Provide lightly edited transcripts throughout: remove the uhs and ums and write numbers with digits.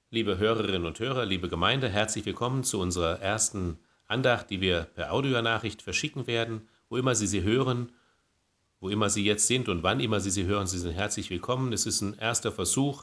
Liebe Hörerinnen und Hörer, liebe Gemeinde, herzlich willkommen zu unserer ersten Andacht, die wir per Audionachricht verschicken werden. Wo immer Sie hören, wo immer Sie jetzt sind und wann immer Sie hören, Sie sind herzlich willkommen. Es ist ein erster Versuch.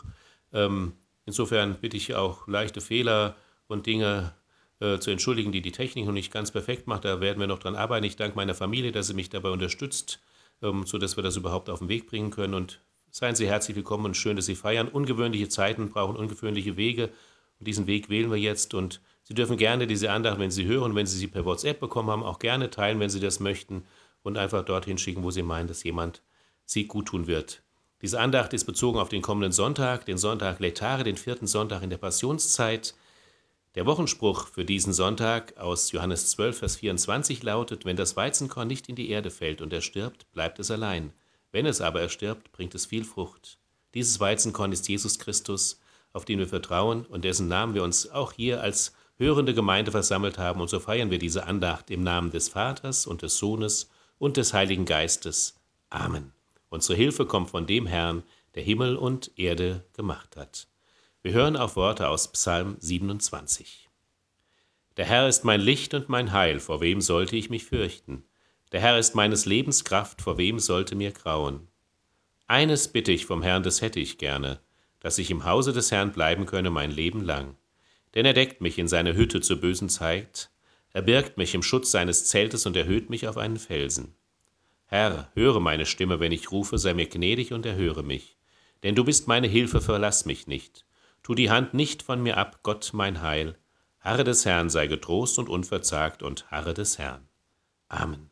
Insofern bitte ich auch leichte Fehler und Dinge zu entschuldigen, die die Technik noch nicht ganz perfekt macht. Da werden wir noch dran arbeiten. Ich danke meiner Familie, dass sie mich dabei unterstützt, sodass wir das überhaupt auf den Weg bringen können. Und seien Sie herzlich willkommen und schön, dass Sie feiern. Ungewöhnliche Zeiten brauchen ungewöhnliche Wege. Und diesen Weg wählen wir jetzt. Und Sie dürfen gerne diese Andacht, wenn Sie hören, wenn Sie sie per WhatsApp bekommen haben, auch gerne teilen, wenn Sie das möchten. Und einfach dorthin schicken, wo Sie meinen, dass jemand Sie gut tun wird. Diese Andacht ist bezogen auf den kommenden Sonntag, den Sonntag Laetare, den 4. Sonntag in der Passionszeit. Der Wochenspruch für diesen Sonntag aus Johannes 12, Vers 24 lautet: Wenn das Weizenkorn nicht in die Erde fällt und er stirbt, bleibt es allein. Wenn es aber erstirbt, bringt es viel Frucht. Dieses Weizenkorn ist Jesus Christus, auf den wir vertrauen und dessen Namen wir uns auch hier als hörende Gemeinde versammelt haben. Und so feiern wir diese Andacht im Namen des Vaters und des Sohnes und des Heiligen Geistes. Amen. Unsere Hilfe kommt von dem Herrn, der Himmel und Erde gemacht hat. Wir hören auf Worte aus Psalm 27. Der Herr ist mein Licht und mein Heil, vor wem sollte ich mich fürchten? Der Herr ist meines Lebens Kraft, vor wem sollte mir grauen? Eines bitte ich vom Herrn, das hätte ich gerne, dass ich im Hause des Herrn bleiben könne mein Leben lang. Denn er deckt mich in seine Hütte zur bösen Zeit, er birgt mich im Schutz seines Zeltes und erhöht mich auf einen Felsen. Herr, höre meine Stimme, wenn ich rufe, sei mir gnädig und erhöre mich. Denn du bist meine Hilfe, verlass mich nicht. Tu die Hand nicht von mir ab, Gott mein Heil. Harre des Herrn, sei getrost und unverzagt und harre des Herrn. Amen.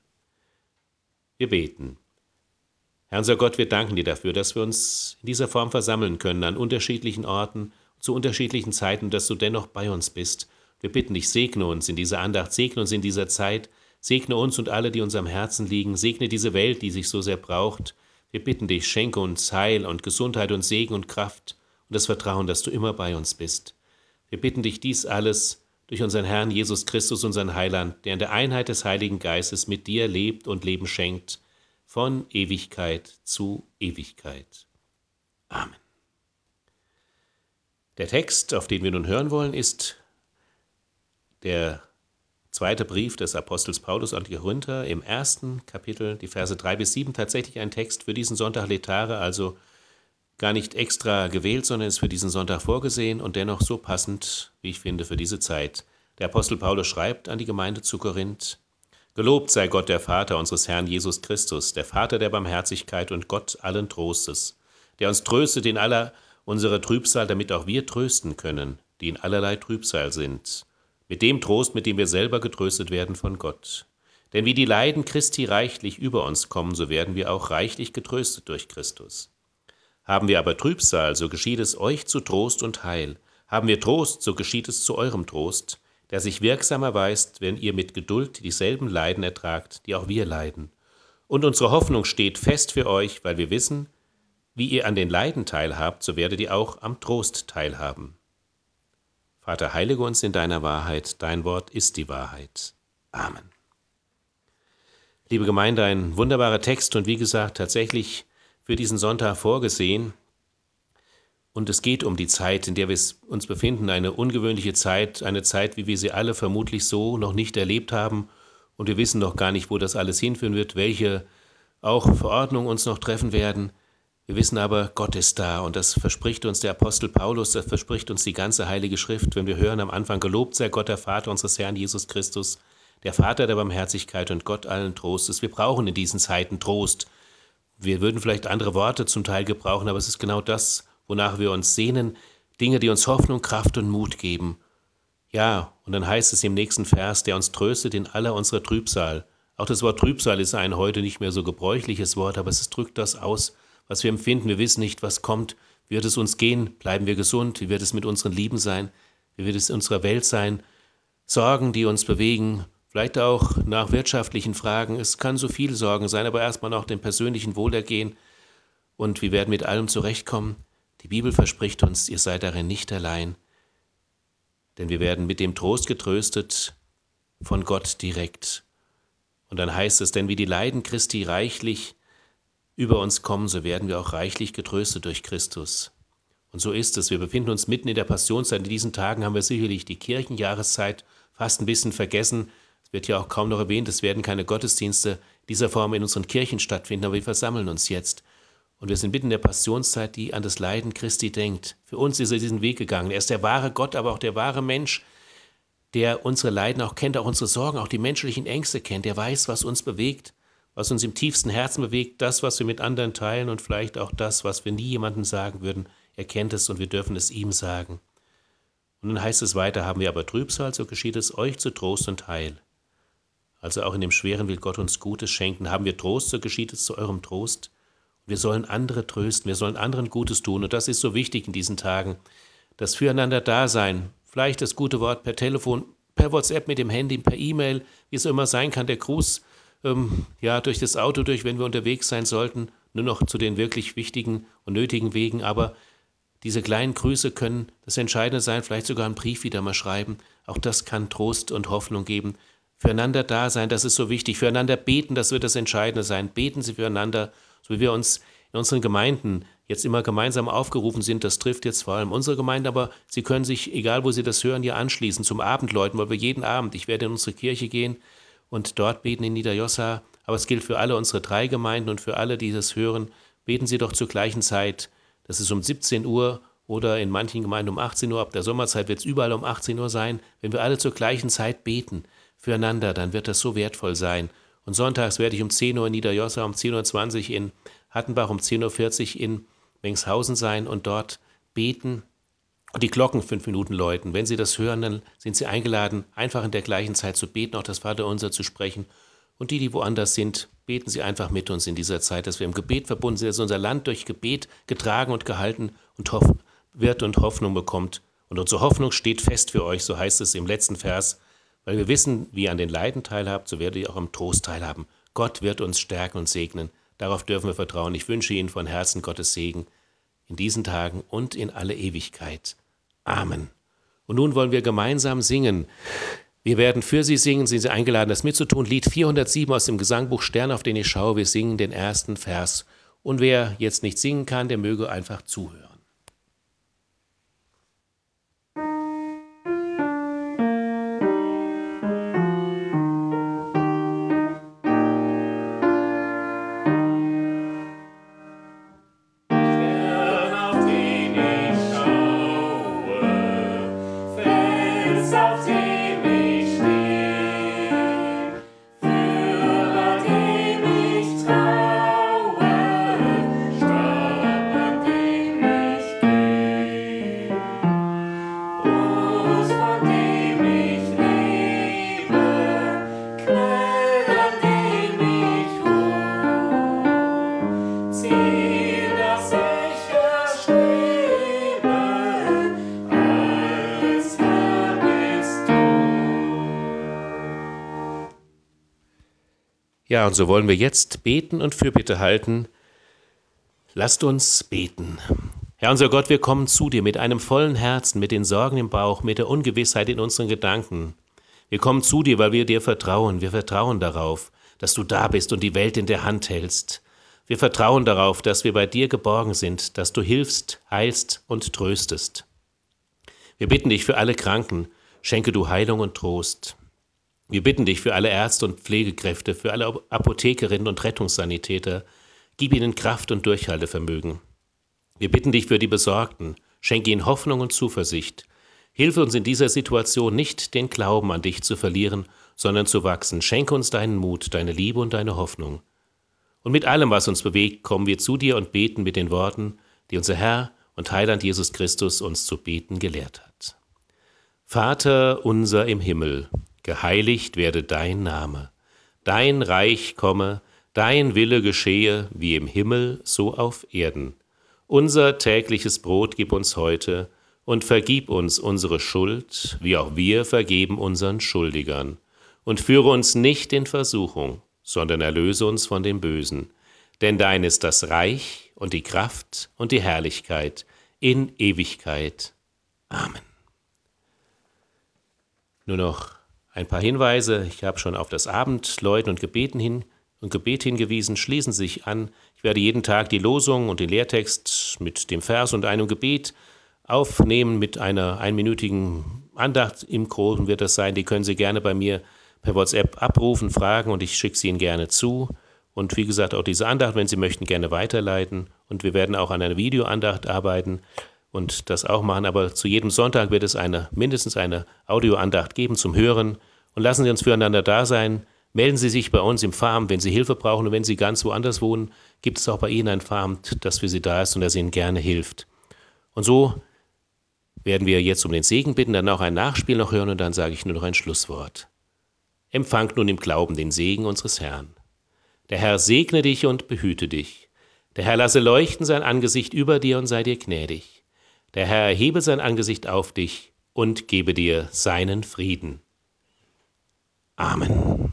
Wir beten. Herr unser Gott, wir danken dir dafür, dass wir uns in dieser Form versammeln können, an unterschiedlichen Orten, zu unterschiedlichen Zeiten, dass du dennoch bei uns bist. Wir bitten dich, segne uns in dieser Andacht, segne uns in dieser Zeit, segne uns und alle, die uns am Herzen liegen, segne diese Welt, die sich so sehr braucht. Wir bitten dich, schenke uns Heil und Gesundheit und Segen und Kraft und das Vertrauen, dass du immer bei uns bist. Wir bitten dich dies alles durch unseren Herrn Jesus Christus, unseren Heiland, der in der Einheit des Heiligen Geistes mit dir lebt und Leben schenkt, von Ewigkeit zu Ewigkeit. Amen. Der Text, auf den wir nun hören wollen, ist der zweite Brief des Apostels Paulus an die Korinther im 1. Kapitel, die Verse 3 bis 7, tatsächlich ein Text für diesen Sonntag Laetare, also gar nicht extra gewählt, sondern ist für diesen Sonntag vorgesehen und dennoch so passend, wie ich finde, für diese Zeit. Der Apostel Paulus schreibt an die Gemeinde zu Korinth: Gelobt sei Gott, der Vater unseres Herrn Jesus Christus, der Vater der Barmherzigkeit und Gott allen Trostes, der uns tröstet in aller unserer Trübsal, damit auch wir trösten können, die in allerlei Trübsal sind, mit dem Trost, mit dem wir selber getröstet werden von Gott. Denn wie die Leiden Christi reichlich über uns kommen, so werden wir auch reichlich getröstet durch Christus. Haben wir aber Trübsal, so geschieht es euch zu Trost und Heil. Haben wir Trost, so geschieht es zu eurem Trost, der sich wirksam erweist, wenn ihr mit Geduld dieselben Leiden ertragt, die auch wir leiden. Und unsere Hoffnung steht fest für euch, weil wir wissen, wie ihr an den Leiden teilhabt, so werdet ihr auch am Trost teilhaben. Vater, heilige uns in deiner Wahrheit, dein Wort ist die Wahrheit. Amen. Liebe Gemeinde, ein wunderbarer Text und wie gesagt, tatsächlich für diesen Sonntag vorgesehen. Und es geht um die Zeit, in der wir uns befinden, eine ungewöhnliche Zeit, eine Zeit, wie wir sie alle vermutlich so noch nicht erlebt haben. Und wir wissen noch gar nicht, wo das alles hinführen wird, welche auch Verordnungen uns noch treffen werden. Wir wissen aber, Gott ist da und das verspricht uns der Apostel Paulus, das verspricht uns die ganze Heilige Schrift, wenn wir hören am Anfang: Gelobt sei Gott, der Vater unseres Herrn Jesus Christus, der Vater der Barmherzigkeit und Gott allen Trostes. Wir brauchen in diesen Zeiten Trost. Wir würden vielleicht andere Worte zum Teil gebrauchen, aber es ist genau das, wonach wir uns sehnen, Dinge, die uns Hoffnung, Kraft und Mut geben. Ja, und dann heißt es im nächsten Vers, der uns tröstet in aller unserer Trübsal. Auch das Wort Trübsal ist ein heute nicht mehr so gebräuchliches Wort, aber es drückt das aus, was wir empfinden. Wir wissen nicht, was kommt. Wie wird es uns gehen? Bleiben wir gesund? Wie wird es mit unseren Lieben sein? Wie wird es in unserer Welt sein? Sorgen, die uns bewegen, vielleicht auch nach wirtschaftlichen Fragen. Es kann so viel Sorgen sein, aber erstmal auch dem persönlichen Wohlergehen. Und wir werden mit allem zurechtkommen. Die Bibel verspricht uns, ihr seid darin nicht allein. Denn wir werden mit dem Trost getröstet von Gott direkt. Und dann heißt es, denn wie die Leiden Christi reichlich über uns kommen, so werden wir auch reichlich getröstet durch Christus. Und so ist es. Wir befinden uns mitten in der Passionszeit. In diesen Tagen haben wir sicherlich die Kirchenjahreszeit fast ein bisschen vergessen. Es wird ja auch kaum noch erwähnt, es werden keine Gottesdienste dieser Form in unseren Kirchen stattfinden, aber wir versammeln uns jetzt. Und wir sind mitten in der Passionszeit, die an das Leiden Christi denkt. Für uns ist er diesen Weg gegangen. Er ist der wahre Gott, aber auch der wahre Mensch, der unsere Leiden auch kennt, auch unsere Sorgen, auch die menschlichen Ängste kennt. Der weiß, was uns bewegt, was uns im tiefsten Herzen bewegt, das, was wir mit anderen teilen und vielleicht auch das, was wir nie jemandem sagen würden. Er kennt es und wir dürfen es ihm sagen. Und dann heißt es weiter, haben wir aber Trübsal, so geschieht es euch zu Trost und Heil. Also auch in dem Schweren will Gott uns Gutes schenken. Haben wir Trost, so geschieht es zu eurem Trost. Wir sollen andere trösten, wir sollen anderen Gutes tun. Und das ist so wichtig in diesen Tagen. Das Füreinander-Dasein, vielleicht das gute Wort per Telefon, per WhatsApp mit dem Handy, per E-Mail, wie es immer sein kann, der Gruß durch das Auto durch, wenn wir unterwegs sein sollten, nur noch zu den wirklich wichtigen und nötigen Wegen. Aber diese kleinen Grüße können das Entscheidende sein, vielleicht sogar einen Brief wieder mal schreiben. Auch das kann Trost und Hoffnung geben. Füreinander da sein, das ist so wichtig. Füreinander beten, das wird das Entscheidende sein. Beten Sie füreinander, so wie wir uns in unseren Gemeinden jetzt immer gemeinsam aufgerufen sind. Das trifft jetzt vor allem unsere Gemeinde, aber Sie können sich, egal wo Sie das hören, hier anschließen zum Abendläuten, weil wir jeden Abend, ich werde in unsere Kirche gehen und dort beten in Niederjossa. Aber es gilt für alle unsere 3 Gemeinden und für alle, die das hören. Beten Sie doch zur gleichen Zeit. Das ist um 17 Uhr oder in manchen Gemeinden um 18 Uhr. Ab der Sommerzeit wird es überall um 18 Uhr sein. Wenn wir alle zur gleichen Zeit beten füreinander, dann wird das so wertvoll sein. Und sonntags werde ich um 10 Uhr in Niederjossa, um 10.20 Uhr in Hattenbach, um 10.40 Uhr in Bengshausen sein und dort beten und die Glocken 5 Minuten läuten. Wenn Sie das hören, dann sind Sie eingeladen, einfach in der gleichen Zeit zu beten, auch das Vaterunser zu sprechen. Und die woanders sind, beten Sie einfach mit uns in dieser Zeit, dass wir im Gebet verbunden sind, dass unser Land durch Gebet getragen und gehalten und wird und Hoffnung bekommt. Und unsere Hoffnung steht fest für euch, so heißt es im letzten Vers, weil wir wissen, wie ihr an den Leiden teilhabt, so werdet ihr auch am Trost teilhaben. Gott wird uns stärken und segnen. Darauf dürfen wir vertrauen. Ich wünsche Ihnen von Herzen Gottes Segen in diesen Tagen und in alle Ewigkeit. Amen. Und nun wollen wir gemeinsam singen. Wir werden für Sie singen, sind Sie eingeladen, das mitzutun. Lied 407 aus dem Gesangbuch Stern, auf den ich schaue. Wir singen den ersten Vers. Und wer jetzt nicht singen kann, der möge einfach zuhören. Ja, und so wollen wir jetzt beten und Fürbitte halten. Lasst uns beten. Herr unser Gott, wir kommen zu dir mit einem vollen Herzen, mit den Sorgen im Bauch, mit der Ungewissheit in unseren Gedanken. Wir kommen zu dir, weil wir dir vertrauen. Wir vertrauen darauf, dass du da bist und die Welt in der Hand hältst. Wir vertrauen darauf, dass wir bei dir geborgen sind, dass du hilfst, heilst und tröstest. Wir bitten dich für alle Kranken, schenke du Heilung und Trost. Wir bitten dich für alle Ärzte und Pflegekräfte, für alle Apothekerinnen und Rettungssanitäter, gib ihnen Kraft und Durchhaltevermögen. Wir bitten dich für die Besorgten, schenke ihnen Hoffnung und Zuversicht. Hilfe uns in dieser Situation nicht, den Glauben an dich zu verlieren, sondern zu wachsen. Schenke uns deinen Mut, deine Liebe und deine Hoffnung. Und mit allem, was uns bewegt, kommen wir zu dir und beten mit den Worten, die unser Herr und Heiland Jesus Christus uns zu beten gelehrt hat. Vater unser im Himmel, geheiligt werde dein Name. Dein Reich komme, dein Wille geschehe, wie im Himmel, so auf Erden. Unser tägliches Brot gib uns heute und vergib uns unsere Schuld, wie auch wir vergeben unseren Schuldigern. Und führe uns nicht in Versuchung, sondern erlöse uns von dem Bösen. Denn dein ist das Reich und die Kraft und die Herrlichkeit in Ewigkeit. Amen. Nur noch ein paar Hinweise. Ich habe schon auf das Abendläuten und Gebet hingewiesen. Schließen Sie sich an. Ich werde jeden Tag die Losung und den Lehrtext mit dem Vers und einem Gebet aufnehmen mit einer einminütigen Andacht im Großen wird das sein. Die können Sie gerne bei mir per WhatsApp abrufen, fragen und ich schicke sie Ihnen gerne zu. Und wie gesagt, auch diese Andacht, wenn Sie möchten, gerne weiterleiten. Und wir werden auch an einer Videoandacht arbeiten und das auch machen. Aber zu jedem Sonntag wird es mindestens eine Audioandacht geben zum Hören. Und lassen Sie uns füreinander da sein. Melden Sie sich bei uns im Pfarramt, wenn Sie Hilfe brauchen. Und wenn Sie ganz woanders wohnen, gibt es auch bei Ihnen ein Pfarramt, das für Sie da ist und das Ihnen gerne hilft. Und so werden wir jetzt um den Segen bitten, dann auch ein Nachspiel noch hören und dann sage ich nur noch ein Schlusswort. Empfangt nun im Glauben den Segen unseres Herrn. Der Herr segne dich und behüte dich. Der Herr lasse leuchten sein Angesicht über dir und sei dir gnädig. Der Herr erhebe sein Angesicht auf dich und gebe dir seinen Frieden. Amen.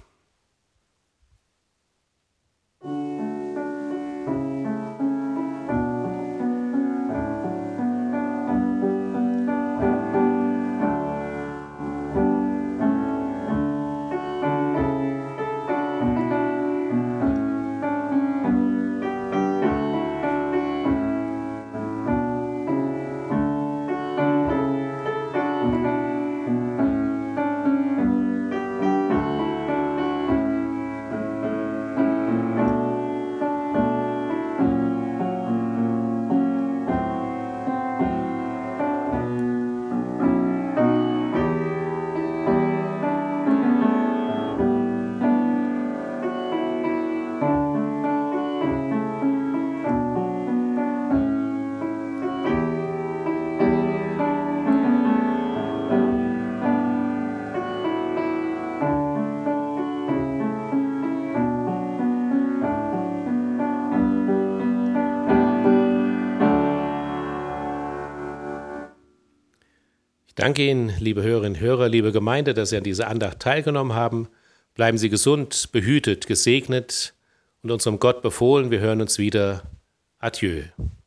Ich danke Ihnen, liebe Hörerinnen und Hörer, liebe Gemeinde, dass Sie an dieser Andacht teilgenommen haben. Bleiben Sie gesund, behütet, gesegnet und unserem Gott befohlen. Wir hören uns wieder. Adieu.